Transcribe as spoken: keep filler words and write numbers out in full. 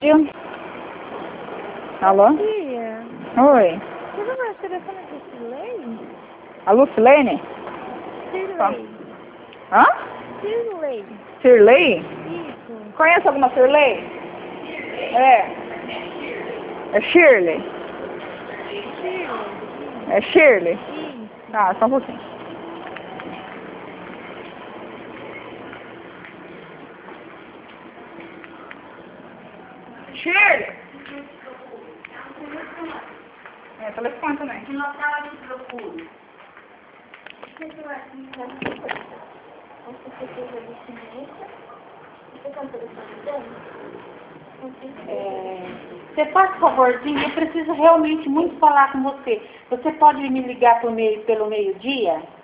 Alô? Bom dia. Oi. Você não vai telefone de Cirlei? A Lucilene? Cirlei. Hã? Cirlei. Cirlei? Isso. Conhece alguma Cirlei? É. É Shirley? Cirlei. É Shirley? Isso. Tá, só um pouquinho. Shirley! É, telefone também. Que local eu te procuro? É, você faz favorzinho, eu preciso realmente muito falar com você. Você pode me ligar pelo meio, pelo meio-dia?